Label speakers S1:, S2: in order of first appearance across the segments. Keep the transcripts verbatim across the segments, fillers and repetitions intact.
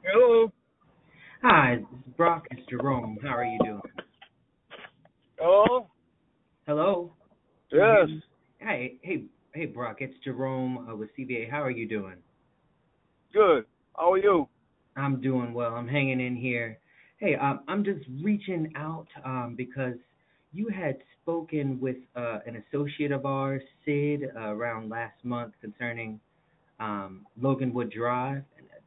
S1: Hello.
S2: Hi, this is Brock. It's Jerome. How are you doing?
S1: Hello.
S2: Hello. Can you hear
S1: Yes.
S2: me? Hey, hey, hey, Brock. It's Jerome uh, with C B A. How are you doing?
S1: Good. How are you?
S2: I'm doing well. I'm hanging in here. Hey, um, I'm just reaching out um, because you had spoken with uh, an associate of ours, Sid, uh, around last month concerning um, Loganwood Drive.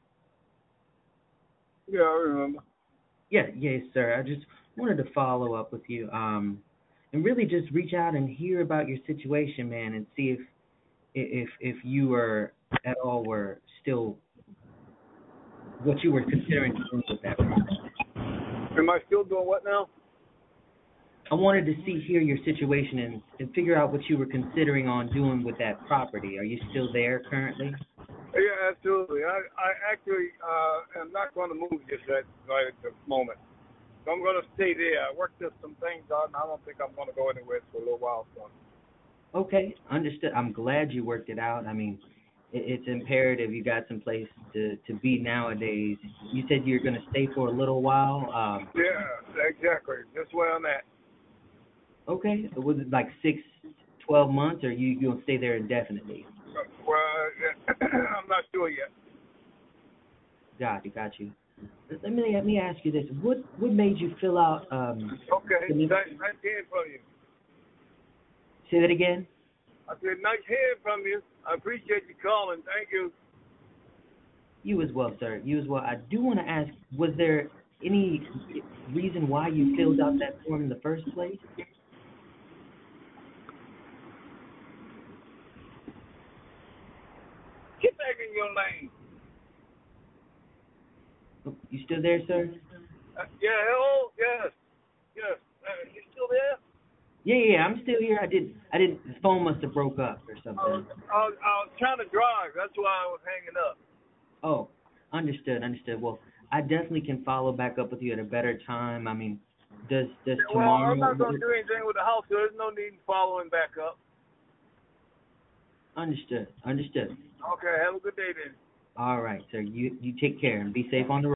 S1: Yeah, I remember.
S2: Yeah, yes, sir. I just wanted to follow up with you, um, and really just reach out and hear about your situation, man, and see if if if you were at all were still what you were considering doing with that property.
S1: Am I still doing what now?
S2: I wanted to see hear your situation and and figure out what you were considering on doing with that property. Are you still there currently?
S1: Yeah, absolutely. I, I actually uh, am not going to move just at, right at this moment. So I'm going to stay there. I worked just some things out, and I don't think I'm going to go anywhere for a little while. So.
S2: Okay, understood. I'm glad you worked it out. I mean, it, it's imperative you got some place to to be nowadays. You said you're going to stay for a little while. Um,
S1: Yeah, exactly. That's where I'm at.
S2: okay, was it like six, twelve months, or you you gonna stay there indefinitely?
S1: Well, I'm not sure yet.
S2: Got you, got you. Let me let me ask you this: what what made you fill out um?
S1: Okay.
S2: the-
S1: Nice, nice hearing from you.
S2: Say that again.
S1: I said, nice hearing from you. I appreciate you calling. Thank you.
S2: You as well, sir. You as well. I do want to ask: was there any reason why you filled out that form in the first place?
S1: Get back in your lane.
S2: Oh, you still there, sir?
S1: Uh, yeah, hello? Yes. Yes. Uh, you still there?
S2: Yeah, yeah, yeah, I'm still here. I did, I didn't. The phone must have broke up or
S1: I was,
S2: something.
S1: I was, I was trying to drive. That's why I was hanging up.
S2: Oh, understood, understood. Well, I definitely can follow back up with you at a better time. I mean, does does
S1: Yeah, well, I'm
S2: tomorrow
S1: not going to
S2: work?
S1: do anything with the house, so there's no need in following back up.
S2: Understood, understood.
S1: Okay, have a good day then.
S2: All right, sir. You you take care and be safe on the road.